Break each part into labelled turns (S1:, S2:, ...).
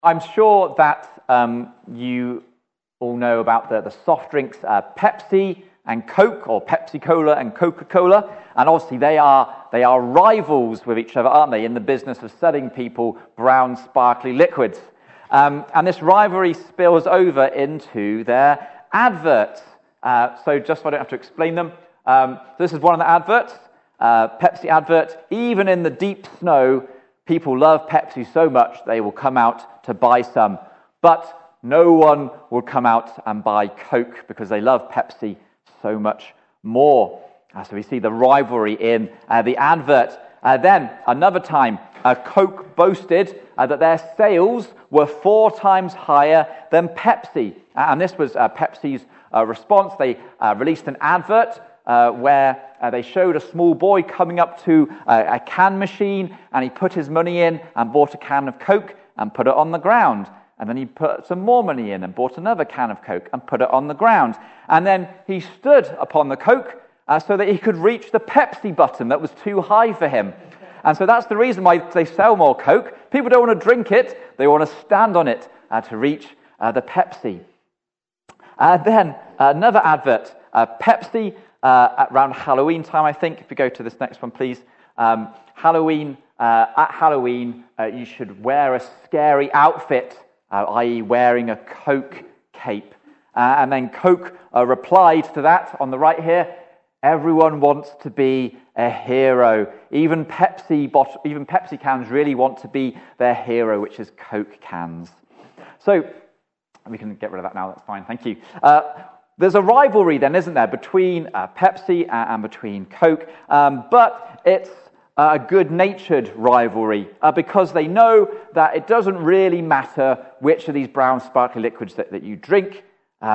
S1: I'm sure that you all know about the soft drinks Pepsi and Coke, or Pepsi-Cola and Coca-Cola, and obviously they are rivals with each other, aren't they, in the business of selling people brown, sparkly liquids. And this rivalry spills over into their adverts. So just so I don't have to explain them, this is one of the adverts, Pepsi advert. Even in the deep snow, people love Pepsi so much they will come out to buy some. But no one will come out and buy Coke because they love Pepsi so much more. So we see the rivalry in the advert. Then, another time, Coke boasted that their sales were 4 times higher than Pepsi. And this was Pepsi's response. They released an advert where they showed a small boy coming up to a can machine, and he put his money in and bought a can of Coke and put it on the ground. And then he put some more money in and bought another can of Coke and put it on the ground. And then he stood upon the Coke so that he could reach the Pepsi button that was too high for him. And so that's the reason why they sell more Coke. People don't want to drink it, they want to stand on it to reach the Pepsi. Then another advert, Pepsi, around Halloween time, I think. If you go to this next one, please. Halloween, at Halloween, you should wear a scary outfit, i.e. wearing a Coke cape. And then Coke replied to that on the right here, everyone wants to be a hero. Even Pepsi cans really want to be their hero, which is Coke cans. So, we can get rid of that now, that's fine, thank you. There's a rivalry then, isn't there, between Pepsi and between Coke, but it's a good-natured rivalry because they know that it doesn't really matter which of these brown sparkly liquids that you drink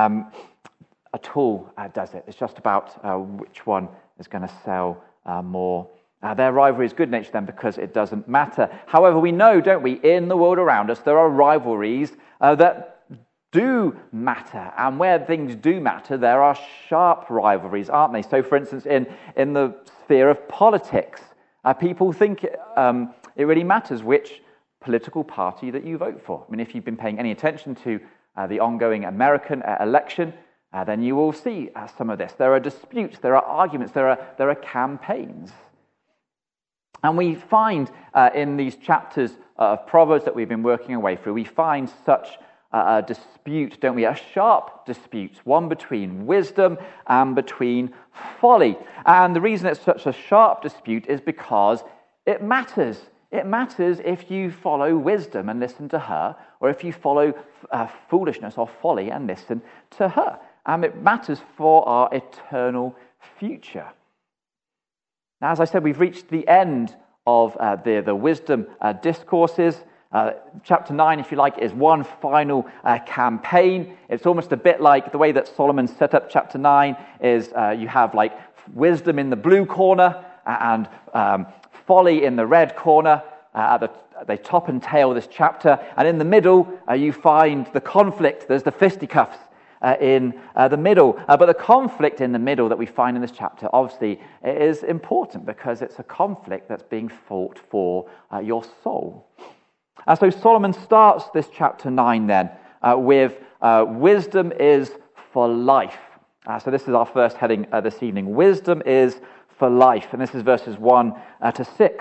S1: at all, does it? It's just about which one is going to sell more. Their rivalry is good-natured then because it doesn't matter. However, we know, don't we, in the world around us, there are rivalries that do matter, and where things do matter, there are sharp rivalries, aren't they? So, for instance, in the sphere of politics, people think it really matters which political party that you vote for. I mean, if you've been paying any attention to the ongoing American election, then you will see some of this. There are disputes, there are arguments, there are campaigns. And we find in these chapters of Proverbs that we've been working our way through, we find such a dispute, don't we? A sharp dispute, one between wisdom and between folly. And the reason it's such a sharp dispute is because it matters. It matters if you follow wisdom and listen to her, or if you follow foolishness or folly and listen to her. It matters for our eternal future. Now, as I said, we've reached the end of the wisdom discourses. Chapter 9, if you like, is one final campaign. It's almost a bit like the way that Solomon set up chapter 9 is you have like wisdom in the blue corner and folly in the red corner at the top and tail of this chapter. And in the middle, you find the conflict. There's the fisticuffs in the middle. But the conflict in the middle that we find in this chapter, obviously, is important because it's a conflict that's being fought for your soul. So Solomon starts this chapter 9 then with wisdom is for life. So this is our first heading this evening. Wisdom is for life. And this is verses 1 to 6.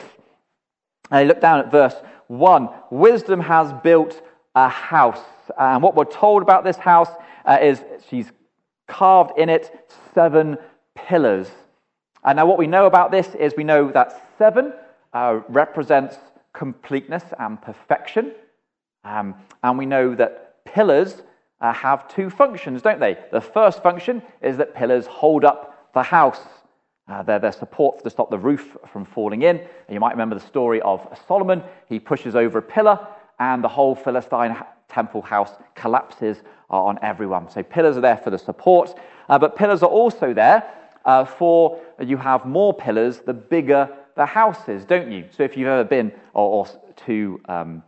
S1: Look down at verse 1. Wisdom has built a house. And what we're told about this house is she's carved in it 7 pillars. And now what we know about this is we know that 7 represents completeness and perfection. And we know that pillars have 2 functions, don't they? The first function is that pillars hold up the house. They're their support to stop the roof from falling in. And you might remember the story of Solomon. He pushes over a pillar and the whole Philistine temple house collapses on everyone. So pillars are there for the support, but pillars are also there for you have more pillars the bigger the house is, don't you? So if you've ever been or to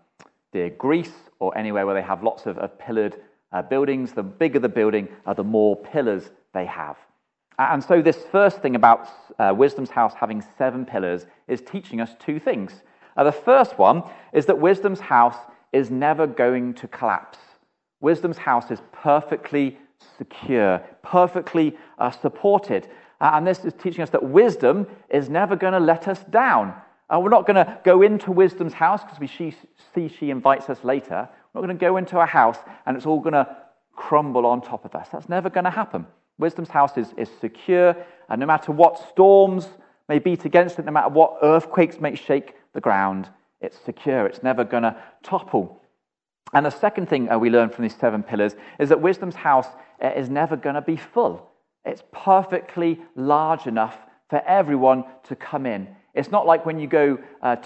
S1: Greece or anywhere where they have lots of pillared buildings, the bigger the building, the more pillars they have. And so this first thing about Wisdom's house having 7 pillars is teaching us 2 things. The first one is that Wisdom's house is never going to collapse. Wisdom's house is perfectly secure, perfectly supported. And this is teaching us that wisdom is never going to let us down. We're not going to go into wisdom's house because we see she invites us later. We're not going to go into a house and it's all going to crumble on top of us. That's never going to happen. Wisdom's house is secure, and no matter what storms may beat against it, no matter what earthquakes may shake the ground, it's secure. It's never going to topple. And the second thing we learn from these 7 pillars is that wisdom's house is never going to be full. It's perfectly large enough for everyone to come in. It's not like when you go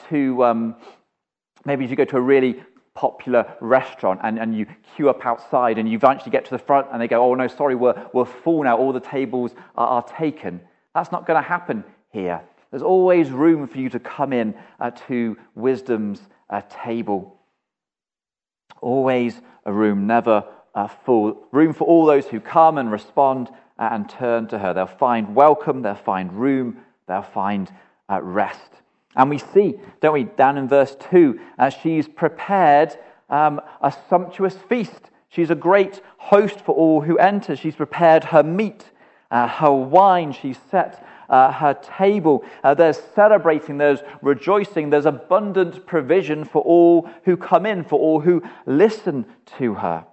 S1: maybe if you go to a really popular restaurant and you queue up outside and you eventually get to the front and they go, oh no, sorry, we're full now, all the tables are taken. That's not going to happen here. There's always room for you to come in to wisdom's table. Always a room, never full. Room for all those who come and respond and turn to her. They'll find welcome, they'll find room, they'll find rest. And we see, don't we, down in verse 2, she's prepared a sumptuous feast. She's a great host for all who enter. She's prepared her meat, her wine. She's set her table. There's celebrating, there's rejoicing, there's abundant provision for all who come in, for all who listen to her.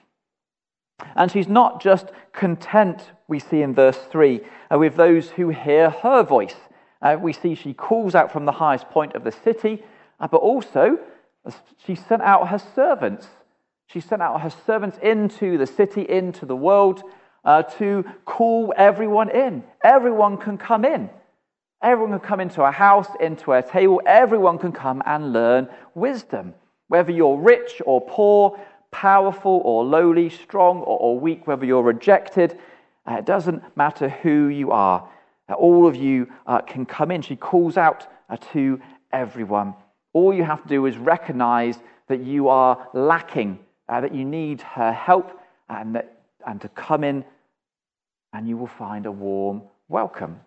S1: And she's not just content, we see in verse 3, with those who hear her voice. We see she calls out from the highest point of the city, but also she sent out her servants. She sent out her servants into the city, into the world, to call everyone in. Everyone can come in. Everyone can come into a house, into a table. Everyone can come and learn wisdom. Whether you're rich or poor, powerful or lowly, strong or weak, whether you're rejected, it doesn't matter who you are. All of you can come in. She calls out to everyone. All you have to do is recognize that you are lacking, that you need her help, and to come in, and you will find a warm welcome.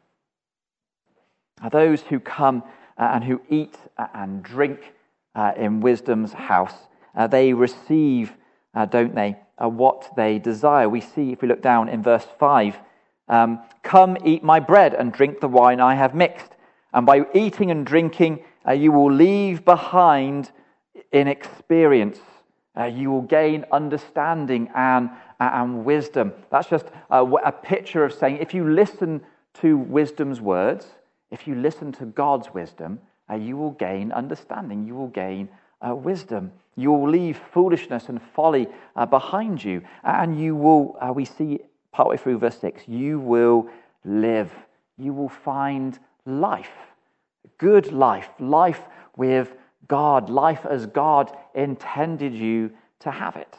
S1: Those who come and who eat and drink in wisdom's house, they receive, don't they, what they desire. We see, if we look down in verse 5, come eat my bread and drink the wine I have mixed. And by eating and drinking, you will leave behind inexperience. You will gain understanding and wisdom. That's just a picture of saying, if you listen to wisdom's words, if you listen to God's wisdom, you will gain understanding. You will gain wisdom. You will leave foolishness and folly behind you. And you will, we see partway through verse 6, you will live. You will find life. Good life. Life with God. Life as God intended you to have it.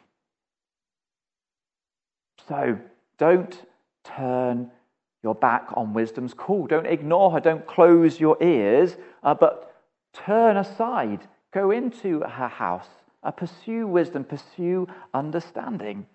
S1: So don't turn your back on wisdom's call. Don't ignore her. Don't close your ears, but turn aside. Go into her house. Pursue wisdom. Pursue understanding.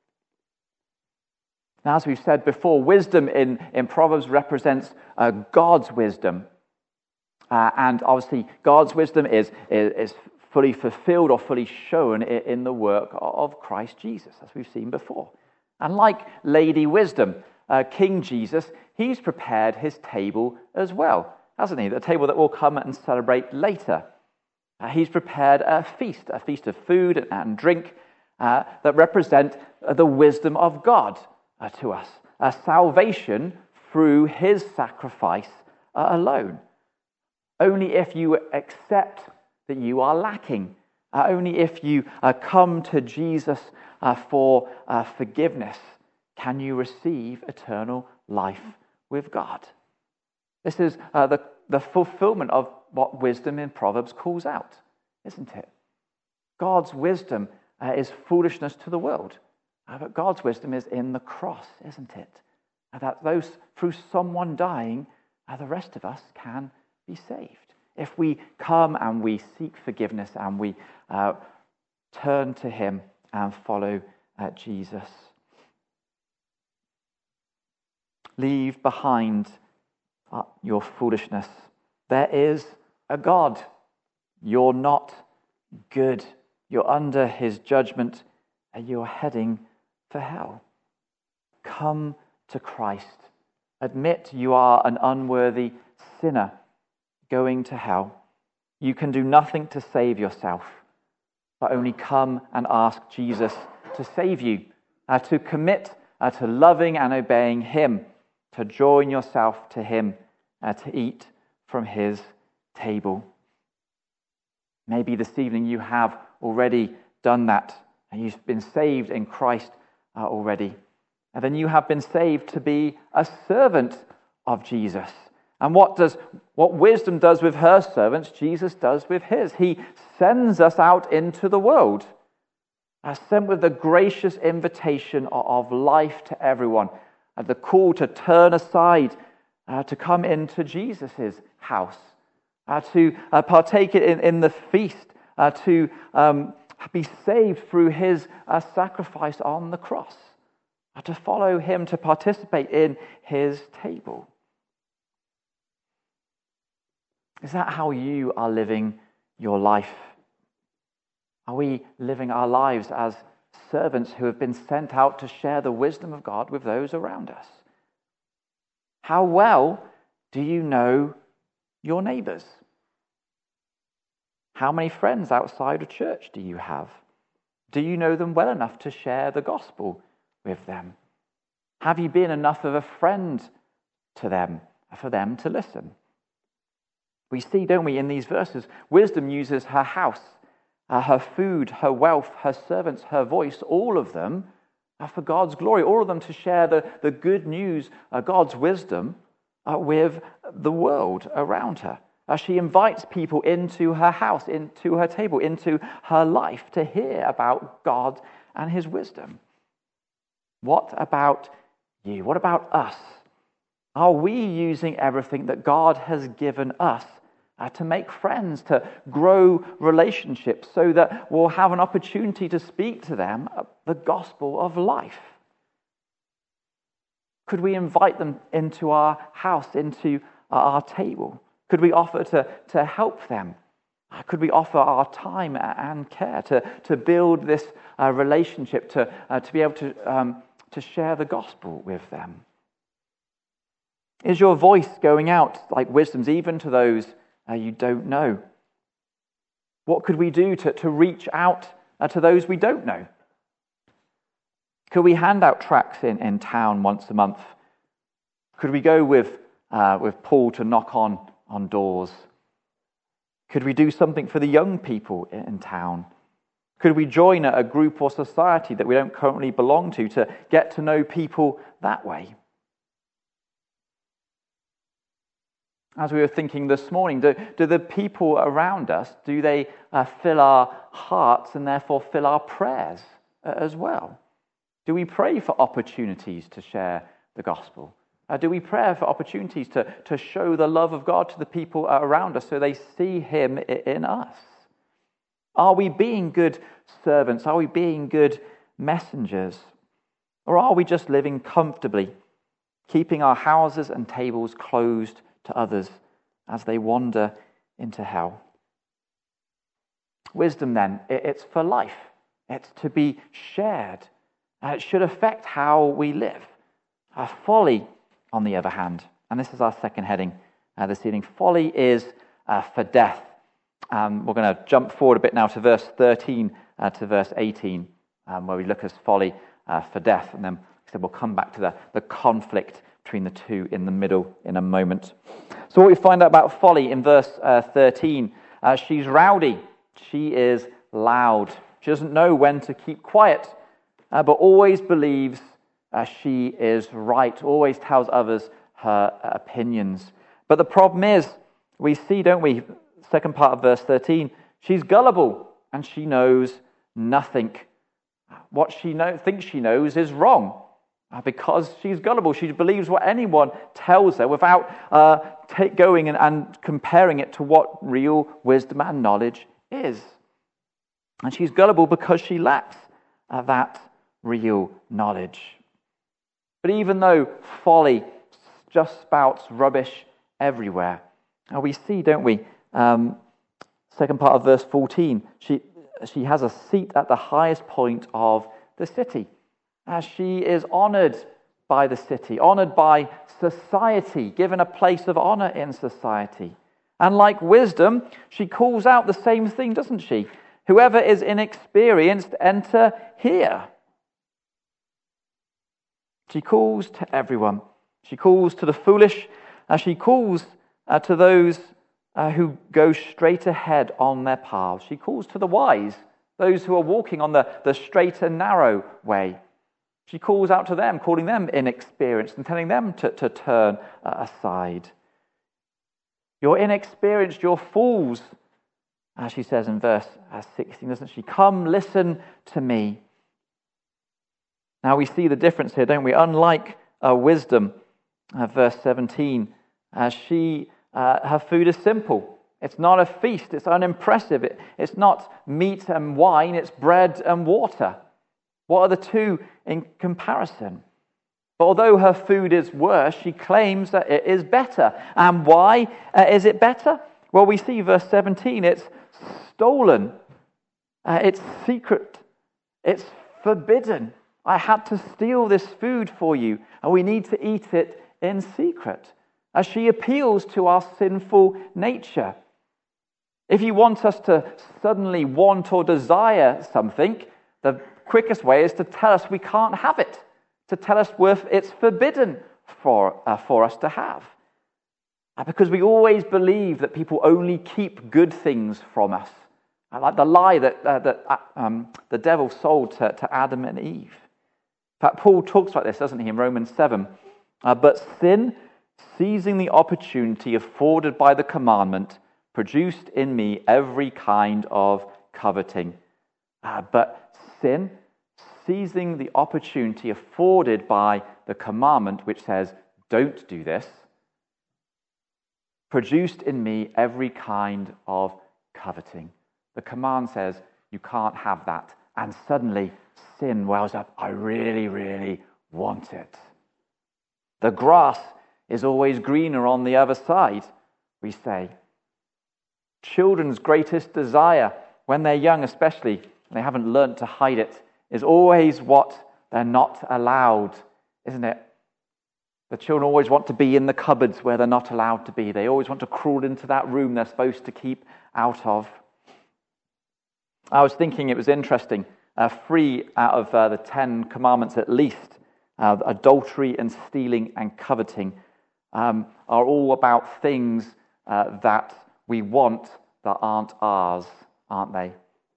S1: Now, as we've said before, wisdom in Proverbs represents God's wisdom. And obviously, God's wisdom is fully fulfilled or fully shown in the work of Christ Jesus, as we've seen before. And like Lady Wisdom, King Jesus, he's prepared his table as well, hasn't he? The table that we'll come and celebrate later. He's prepared a feast of food and drink that represent the wisdom of God to us. Salvation through his sacrifice alone. Only if you accept that you are lacking, only if you come to Jesus for forgiveness, can you receive eternal life with God. This is the fulfillment of what wisdom in Proverbs calls out, isn't it? God's wisdom is foolishness to the world, but God's wisdom is in the cross, isn't it? That those through someone dying, the rest of us can be saved. If we come and we seek forgiveness and we turn to him and follow Jesus. Leave behind your foolishness. There is a God. You're not good You're under his judgment, and you're heading for hell. Come to Christ. Admit you are an unworthy sinner going to hell. You can do nothing to save yourself, but only come and ask Jesus to save you, to commit to loving and obeying him, to join yourself to him, to eat from his table. Maybe this evening you have already done that, and you've been saved in Christ already. And then you have been saved to be a servant of Jesus. And what wisdom does with her servants, Jesus does with his. He sends us out into the world, sent with the gracious invitation of life to everyone, and the call to turn aside, to come into Jesus' house, to partake in the feast, to be saved through his sacrifice on the cross, to follow him, to participate in his table. Is that how you are living your life? Are we living our lives as servants who have been sent out to share the wisdom of God with those around us? How well do you know your neighbors? How many friends outside of church do you have? Do you know them well enough to share the gospel with them? Have you been enough of a friend to them for them to listen? We see, don't we, in these verses, wisdom uses her house, her food, her wealth, her servants, her voice, all of them for God's glory, all of them to share the good news, God's wisdom, with the world around her. She invites people into her house, into her table, into her life to hear about God and his wisdom. What about you? What about us? Are we using everything that God has given us to make friends, to grow relationships so that we'll have an opportunity to speak to them the gospel of life? Could we invite them into our house, into our table? Could we offer to help them? Could we offer our time and care to build this relationship, to be able to share the gospel with them? Is your voice going out like wisdom's even to those you don't know? What could we do to reach out to those we don't know? Could we hand out tracts in town once a month? Could we go with Paul to knock on doors? Could we do something for the young people in town? Could we join a group or society that we don't currently belong to get to know people that way? As we were thinking this morning, do the people around us, do they fill our hearts and therefore fill our prayers as well? Do we pray for opportunities to share the gospel? Do we pray for opportunities to show the love of God to the people around us so they see him in us? Are we being good servants? Are we being good messengers? Or are we just living comfortably, keeping our houses and tables closed to others as they wander into hell? Wisdom, then, it's for life. It's to be shared. It should affect how we live. Folly, on the other hand, and this is our second heading this evening, folly is for death. We're going to jump forward a bit now to verse 13 to verse 18, where we look at folly for death, and then like I said, we'll come back to the conflict between the two in the middle in a moment. So what we find out about folly in verse 13, she's rowdy, she is loud, she doesn't know when to keep quiet, but always believes she is right, always tells others her opinions. But the problem is, we see, don't we, second part of verse 13, she's gullible and she knows nothing. What she thinks she knows is wrong. Because she's gullible, she believes what anyone tells her without going and comparing it to what real wisdom and knowledge is. And she's gullible because she lacks that real knowledge. But even though folly just spouts rubbish everywhere, we see, don't we, second part of verse 14, she has a seat at the highest point of the city. She is honored by the city, honored by society, given a place of honor in society. And like wisdom, she calls out the same thing, doesn't she? Whoever is inexperienced, enter here. She calls to everyone. She calls to the foolish. She calls to those who go straight ahead on their paths. She calls to the wise, those who are walking on the straight and narrow way. She calls out to them, calling them inexperienced and telling them to turn aside. You're inexperienced, you're fools, as she says in verse 16, doesn't she? Come, listen to me. Now we see the difference here, don't we? Unlike wisdom, verse 17, her food is simple. It's not a feast. It's unimpressive. It's not meat and wine. It's bread and water. What are the two in comparison? But although her food is worse, she claims that it is better. And why is it better? Well, we see verse 17. It's stolen. It's secret. It's forbidden. I had to steal this food for you, and we need to eat it in secret. As she appeals to our sinful nature. If you want us to suddenly want or desire something, the quickest way is to tell us we can't have it, to tell us it's forbidden for us to have. Because we always believe that people only keep good things from us, like the lie that the devil sold to Adam and Eve. In fact, Paul talks about this, doesn't he, in Romans 7? But sin, seizing the opportunity afforded by the commandment, produced in me every kind of coveting. But sin, seizing the opportunity afforded by the commandment, which says, don't do this, produced in me every kind of coveting. The command says, you can't have that. And suddenly, sin wells up. I really, really want it. The grass is always greener on the other side, we say. Children's greatest desire, when they're young especially, they haven't learnt to hide it, is always what they're not allowed, isn't it? The children always want to be in the cupboards where they're not allowed to be. They always want to crawl into that room they're supposed to keep out of. I was thinking it was interesting. 3 out of the 10 commandments at least, adultery and stealing and coveting, are all about things that we want that aren't ours, aren't they?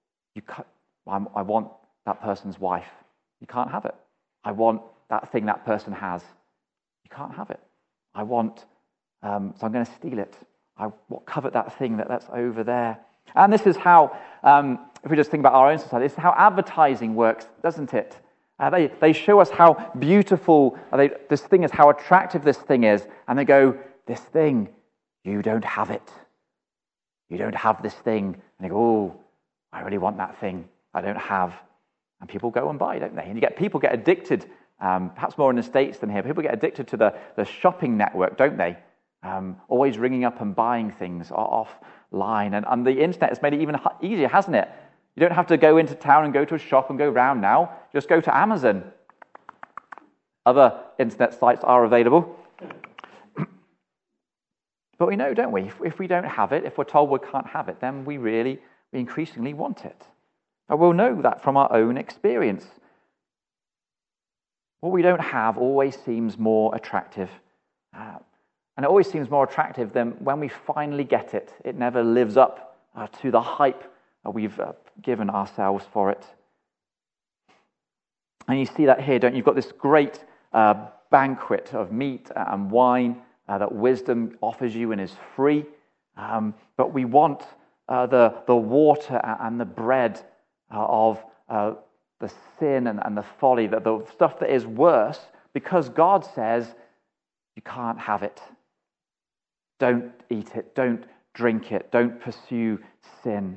S1: I want that person's wife. You can't have it. I want that thing that person has. You can't have it. I want, so I'm going to steal it. I covet that thing that's over there. And this is how, if we just think about our own society, this is how advertising works, doesn't it? They show us how beautiful this thing is, how attractive this thing is, and they go, this thing, you don't have it. You don't have this thing. And they go, oh, I really want that thing I don't have. And people go and buy, don't they? And people get addicted, perhaps more in the States than here. People get addicted to the shopping network, don't they? Always ringing up and buying things offline. And the internet has made it even easier, hasn't it? You don't have to go into town and go to a shop and go round now. Just go to Amazon. Other internet sites are available. But we know, don't we? If we don't have it, if we're told we can't have it, then we increasingly want it. And we'll know that from our own experience. What we don't have always seems more attractive. And it always seems more attractive than when we finally get it. It never lives up to the hype we've given ourselves for it. And you see that here, don't you? You've got this great banquet of meat and wine that wisdom offers you and is free. But we want the water and the bread of the sin and the folly, the stuff that is worse, because God says you can't have it. Don't eat it. Don't drink it. Don't pursue sin.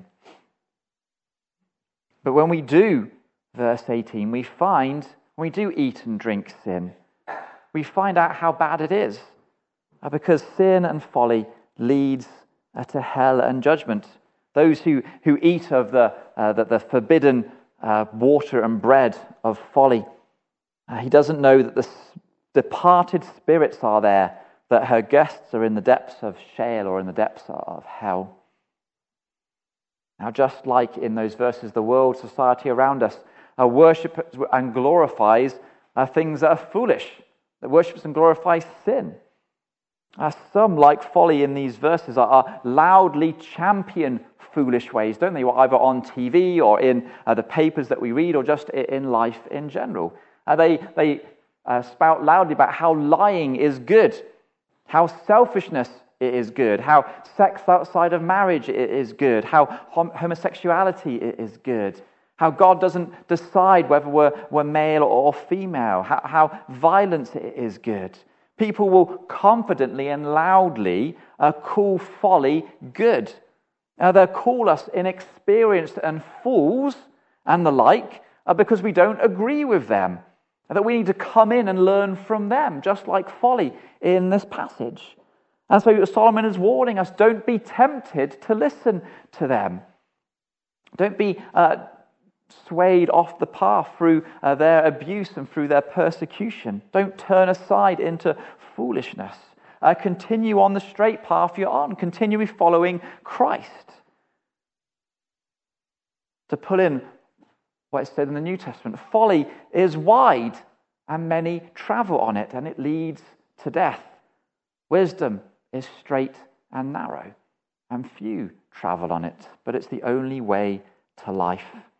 S1: But when we do, verse 18, when we do eat and drink sin, we find out how bad it is. Because sin and folly leads to hell and judgment. those who eat of the forbidden water and bread of folly. He doesn't know that the departed spirits are there, that her guests are in the depths of Sheol or in the depths of hell. Now, just like in those verses, the world, society around us worships and glorifies things that are foolish, that worships and glorifies sin. Some, like folly in these verses, are loudly champion foolish ways, don't they? Either on TV or in the papers that we read or just in life in general. They spout loudly about how lying is good, how selfishness is good, how sex outside of marriage is good, how homosexuality is good, how God doesn't decide whether we're male or female, how violence is good. People will confidently and loudly call folly good. They'll call us inexperienced and fools and the like because we don't agree with them. That we need to come in and learn from them, just like folly in this passage. And so Solomon is warning us, don't be tempted to listen to them. Don't be swayed off the path through their abuse and through their persecution. Don't turn aside into foolishness. Continue on the straight path you're on. Continue following Christ. To pull in what is said in the New Testament, folly is wide and many travel on it, and it leads to death. Wisdom is straight and narrow, and few travel on it, but it's the only way to life.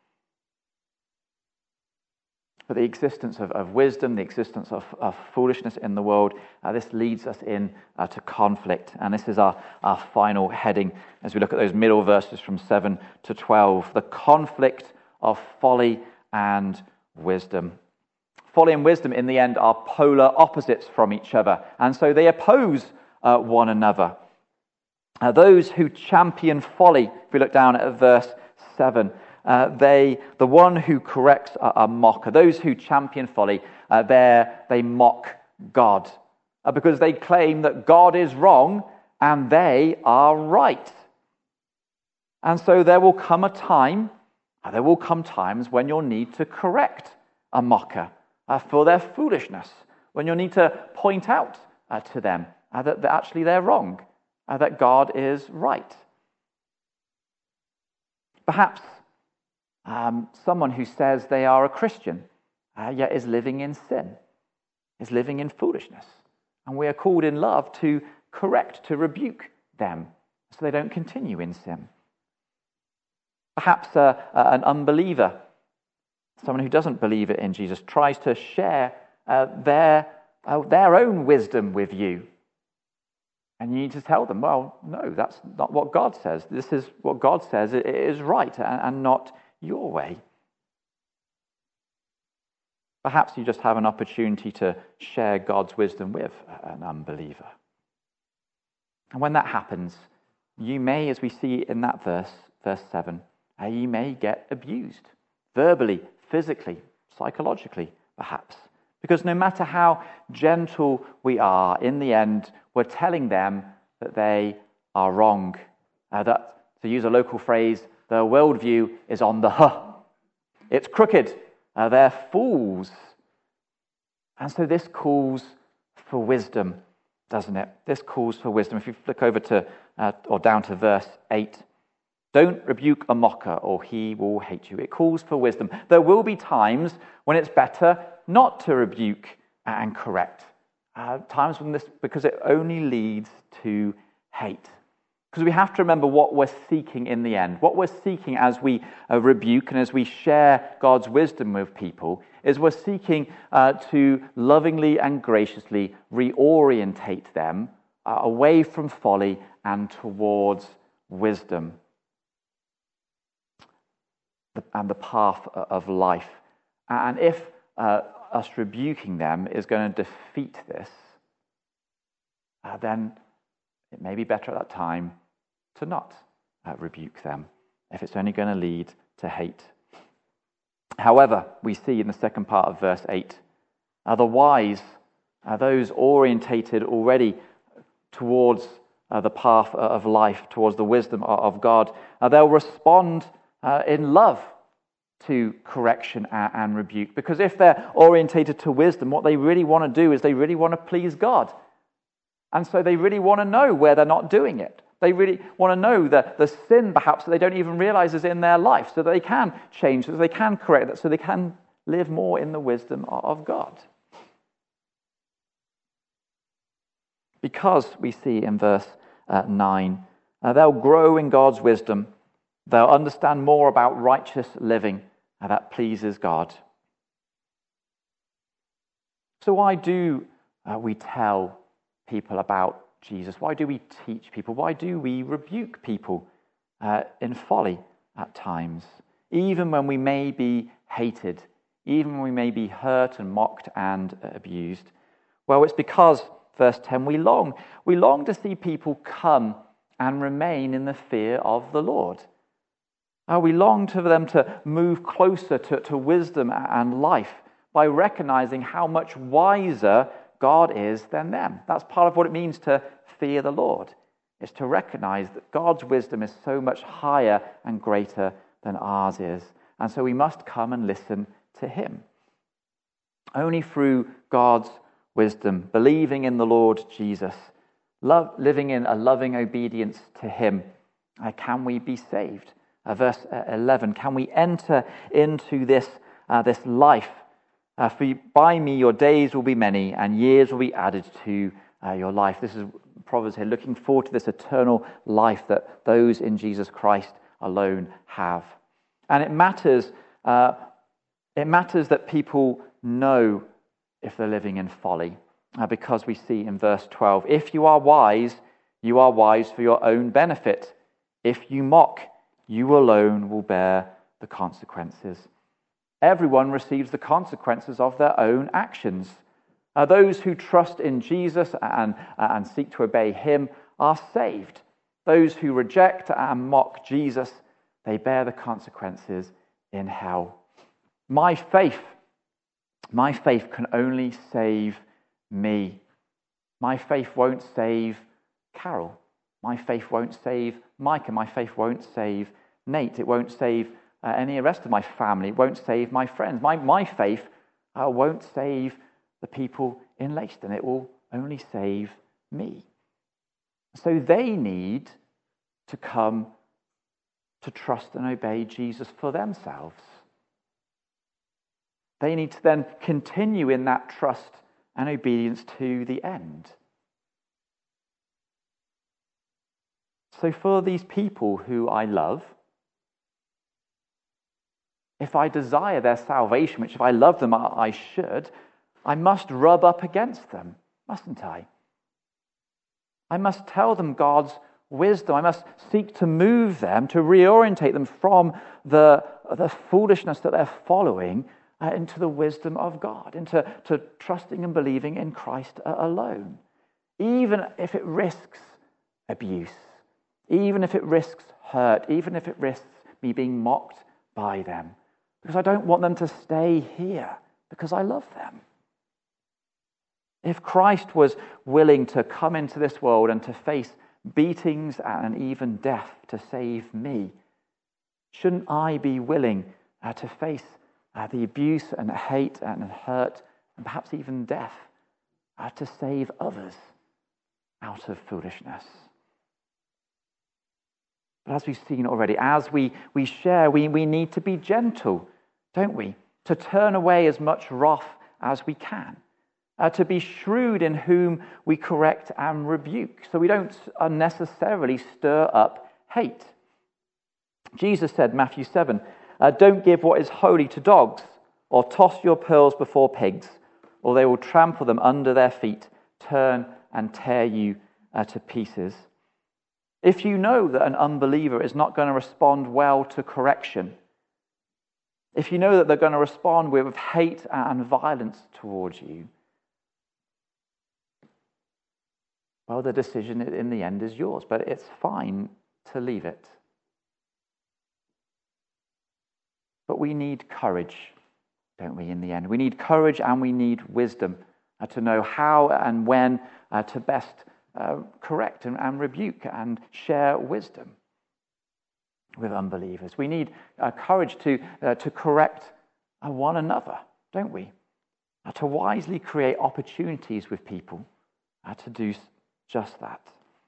S1: But the existence of wisdom, the existence of foolishness in the world, this leads us in to conflict. And this is our final heading as we look at those middle verses from 7 to 12. The conflict of folly and wisdom. Folly and wisdom, in the end, are polar opposites from each other. And so they oppose one another. Those who champion folly, if we look down at verse 7, the one who corrects a mocker. Those who champion folly, they mock God because they claim that God is wrong and they are right. And so there will come times when you'll need to correct a mocker for their foolishness, when you'll need to point out to them that actually they're wrong, that God is right. Perhaps someone who says they are a Christian, yet is living in sin, is living in foolishness. And we are called in love to correct, to rebuke them so they don't continue in sin. Perhaps an unbeliever, someone who doesn't believe in Jesus, tries to share their own wisdom with you. And you need to tell them, well, no, that's not what God says. This is what God says it is right and not your way. Perhaps you just have an opportunity to share God's wisdom with an unbeliever. And when that happens, you may, as we see in that verse 7, you may get abused, verbally, physically, psychologically, perhaps. Because no matter how gentle we are, in the end, we're telling them that they are wrong. That, to use a local phrase, their worldview is on the It's crooked. They're fools. And so this calls for wisdom, doesn't it? This calls for wisdom. If you flick over to, or down to verse 8, don't rebuke a mocker or he will hate you. It calls for wisdom. There will be times when it's better not to rebuke and correct. Times when this, because it only leads to hate. Because we have to remember what we're seeking in the end. What we're seeking as we rebuke and as we share God's wisdom with people is we're seeking to lovingly and graciously reorientate them away from folly and towards wisdom and the path of life. And if us rebuking them is going to defeat this, then it may be better at that time to not rebuke them if it's only going to lead to hate. However, we see in the second part of verse 8, the wise, those orientated already towards the path of life towards the wisdom of God, they'll respond in love to correction and rebuke. Because if they're orientated to wisdom, what they really want to do is they really want to please God. And so they really want to know where they're not doing it. They really want to know the sin, perhaps, that they don't even realize is in their life, so that they can change, so that they can correct it, so they can live more in the wisdom of God. Because we see in verse 9, they'll grow in God's wisdom. They'll understand more about righteous living that pleases God. So why do we tell people about Jesus? Why do we teach people? Why do we rebuke people in folly at times? Even when we may be hated, even when we may be hurt and mocked and abused. Well, it's because, verse 10, we long to see people come and remain in the fear of the Lord. We long for them to move closer to wisdom and life by recognizing how much wiser God is than them. That's part of what it means to fear the Lord. It's to recognize that God's wisdom is so much higher and greater than ours is. And so we must come and listen to him. Only through God's wisdom, believing in the Lord Jesus, living in a loving obedience to him, can we be saved. Verse 11, can we enter into this life? By me your days will be many, and years will be added to your life. This is Proverbs here, looking forward to this eternal life that those in Jesus Christ alone have. And it matters that people know if they're living in folly, because we see in verse 12, if you are wise for your own benefit. If you mock, you alone will bear the consequences. Everyone receives the consequences of their own actions. Those who trust in Jesus and seek to obey him are saved. Those who reject and mock Jesus, they bear the consequences in hell. My faith can only save me. My faith won't save Carol. My faith won't save Micah. My faith won't save Nate. It won't save any rest of my family. It won't save my friends. My faith won't save the people in Leiston. It will only save me. So they need to come to trust and obey Jesus for themselves. They need to then continue in that trust and obedience to the end. So for these people who I love, if I desire their salvation, which if I love them I should, I must rub up against them, mustn't I? I must tell them God's wisdom. I must seek to move them, to reorientate them from the foolishness that they're following into the wisdom of God, into trusting and believing in Christ alone. Even if it risks abuse, even if it risks hurt, even if it risks me being mocked by them, because I don't want them to stay here, because I love them. If Christ was willing to come into this world and to face beatings and even death to save me, shouldn't I be willing to face the abuse and hate and hurt and perhaps even death to save others out of foolishness? But as we've seen already, as we share, we need to be gentle, don't we? To turn away as much wrath as we can. To be shrewd in whom we correct and rebuke, so we don't unnecessarily stir up hate. Jesus said, Matthew 7, don't give what is holy to dogs, or toss your pearls before pigs, or they will trample them under their feet, turn and tear you to pieces. If you know that an unbeliever is not going to respond well to correction, if you know that they're going to respond with hate and violence towards you, well, the decision in the end is yours, but it's fine to leave it. But we need courage, don't we, in the end? We need courage and we need wisdom to know how and when to best correct and rebuke and share wisdom with unbelievers. We need courage to correct one another, don't we? To wisely create opportunities with people to do just that.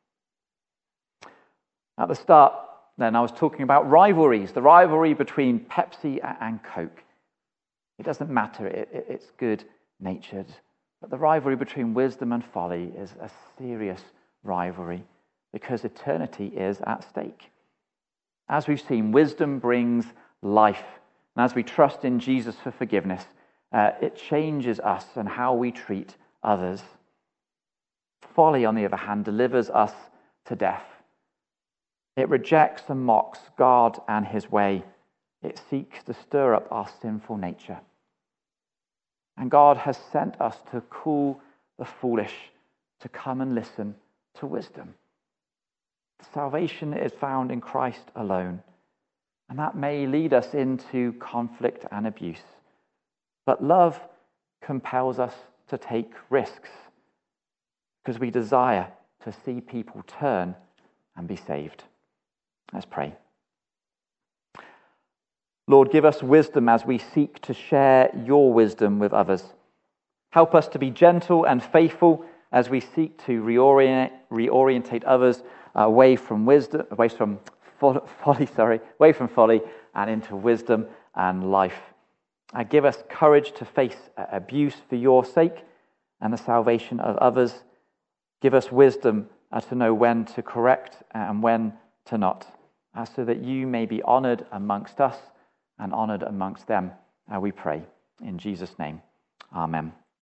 S1: At the start, then, I was talking about rivalries, the rivalry between Pepsi and Coke. It doesn't matter, it's good-natured. But the rivalry between wisdom and folly is a serious rivalry because eternity is at stake. As we've seen, wisdom brings life. And as we trust in Jesus for forgiveness, it changes us and how we treat others. Folly, on the other hand, delivers us to death. It rejects and mocks God and his way. It seeks to stir up our sinful nature. And God has sent us to call the foolish to come and listen to wisdom. Salvation is found in Christ alone, and that may lead us into conflict and abuse. But love compels us to take risks because we desire to see people turn and be saved. Let's pray. Lord, give us wisdom as we seek to share your wisdom with others. Help us to be gentle and faithful as we seek to reorientate others away from folly and into wisdom and life. Give us courage to face abuse for your sake and the salvation of others. Give us wisdom to know when to correct and when to not, so that you may be honoured amongst us and honoured amongst them. We pray in Jesus' name. Amen.